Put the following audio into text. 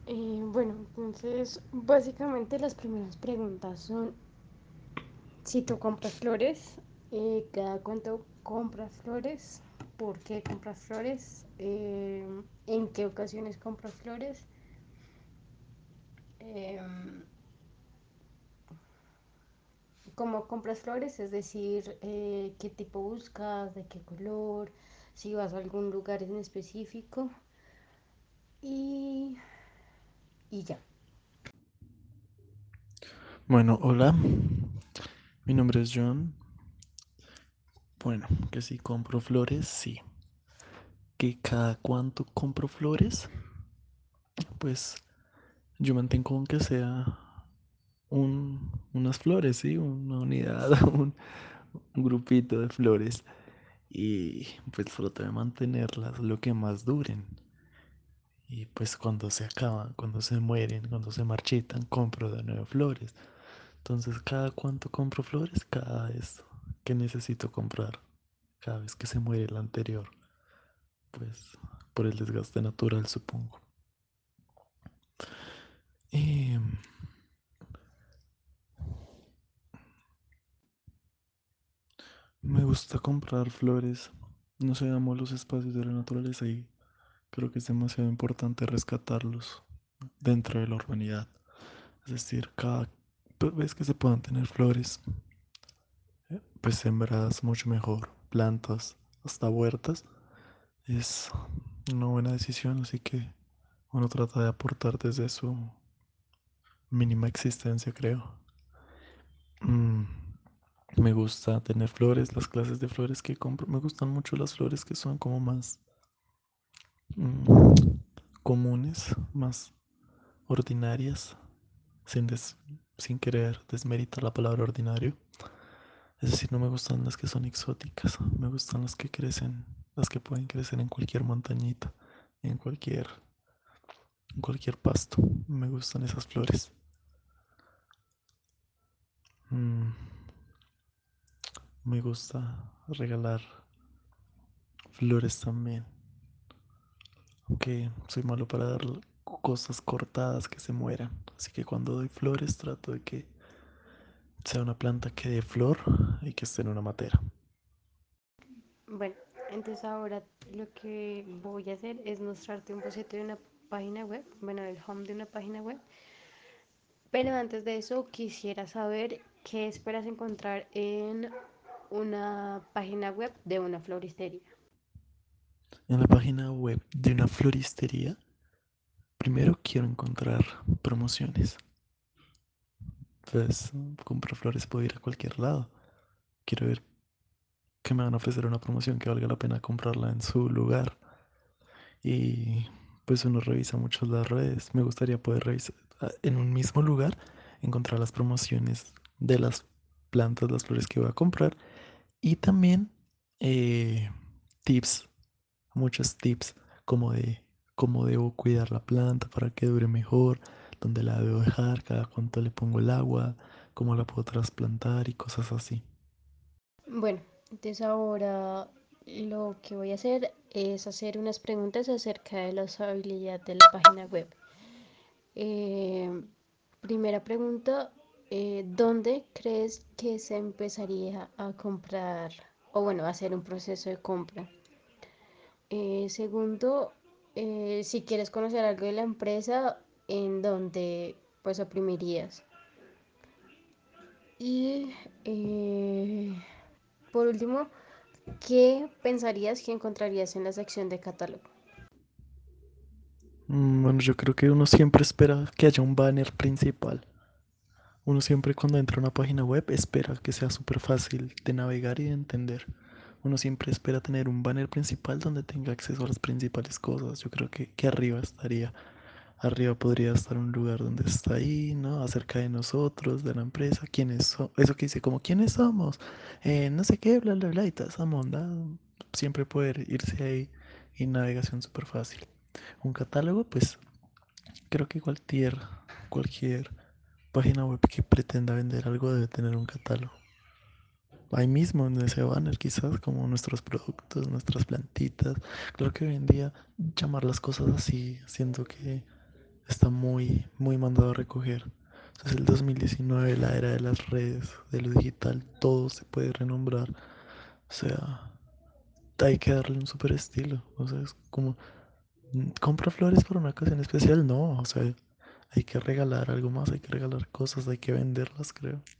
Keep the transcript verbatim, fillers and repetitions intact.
Eh, bueno, entonces básicamente las primeras preguntas son si tú compras flores, eh, cada cuánto compras flores, por qué compras flores, eh, en qué ocasiones compras flores, eh, cómo compras flores, es decir, eh, qué tipo buscas, de qué color, si vas a algún lugar en específico y, y ya. Bueno, hola, mi nombre es John. Bueno, que si compro flores, sí. Que cada cuánto compro flores, pues yo mantengo aunque sea un, unas flores, sí, una unidad, un, un grupito de flores. Y pues trato de mantenerlas lo que más duren. Y pues cuando se acaban, cuando se mueren, cuando se marchitan, compro de nuevo flores. Entonces, ¿cada cuánto compro flores? Cada vez que necesito comprar. Cada vez que se muere la anterior. Pues por el desgaste natural, supongo. Y me gusta comprar flores. No sé, amo los espacios de la naturaleza y creo que es demasiado importante rescatarlos dentro de la urbanidad. Es decir, cada vez que se puedan tener flores, eh, pues sembradas mucho mejor, plantas, hasta huertas, es una buena decisión, así que uno trata de aportar desde su mínima existencia, creo. Mm, Me gusta tener flores, las clases de flores que compro. Me gustan mucho las flores que son como más mm, comunes, más ordinarias, sin, des- sin querer desmeritar la palabra ordinario. Es decir, no me gustan las que son exóticas, me gustan las que crecen, las que pueden crecer en cualquier montañita, en cualquier, en cualquier pasto. Me gustan esas flores. Mm, Me gusta regalar flores también. Aunque soy malo para dar cosas cortadas que se mueran. Así que cuando doy flores trato de que sea una planta que dé flor y que esté en una matera. Bueno, entonces ahora lo que voy a hacer es mostrarte un boceto de una página web, bueno, el home de una página web. Pero antes de eso quisiera saber qué esperas encontrar en una página web de una floristería. En la página web de una floristería, primero quiero encontrar promociones. Pues comprar flores puedo ir a cualquier lado. Quiero ver que me van a ofrecer una promoción que valga la pena comprarla en su lugar. Y pues uno revisa mucho las redes. Me gustaría poder revisar ah, en un mismo lugar, encontrar las promociones de las plantas, las flores que voy a comprar. Y también eh, tips, muchos tips como de cómo debo cuidar la planta para que dure mejor, dónde la debo dejar, cada cuánto le pongo el agua, cómo la puedo trasplantar y cosas así. Bueno, entonces ahora lo que voy a hacer es hacer unas preguntas acerca de la usabilidad de la página web. Eh, Primera pregunta, eh, ¿dónde crees que se empezaría a comprar o bueno, a hacer un proceso de compra? Eh, segundo, eh, si quieres conocer algo de la empresa, ¿en dónde pues oprimirías? Y eh, por último, ¿qué pensarías que encontrarías en la sección de catálogo? Mm, Bueno, yo creo que uno siempre espera que haya un banner principal. Uno siempre cuando entra a una página web espera que sea súper fácil de navegar y de entender. Uno siempre espera tener un banner principal donde tenga acceso a las principales cosas. Yo creo que, que arriba estaría. Arriba podría estar un lugar donde está ahí, ¿no? Acerca de nosotros, de la empresa, quiénes son. Eso que dice como quiénes somos, eh, no sé qué, bla, bla, bla, y toda esa monda. Siempre poder irse ahí y navegación súper fácil. Un catálogo, pues creo que cualquier, cualquier página web que pretenda vender algo debe tener un catálogo. Ahí mismo en ese banner quizás como nuestros productos, nuestras plantitas. Claro que hoy en día llamar las cosas así, siento que está muy, muy mandado a recoger. Es el dos mil diecinueve, la era de las redes, de lo digital, todo se puede renombrar. O sea, hay que darle un super estilo. O sea, es como, mm, compra flores para una ocasión especial, no. O sea, hay que regalar algo más, hay que regalar cosas, hay que venderlas, creo.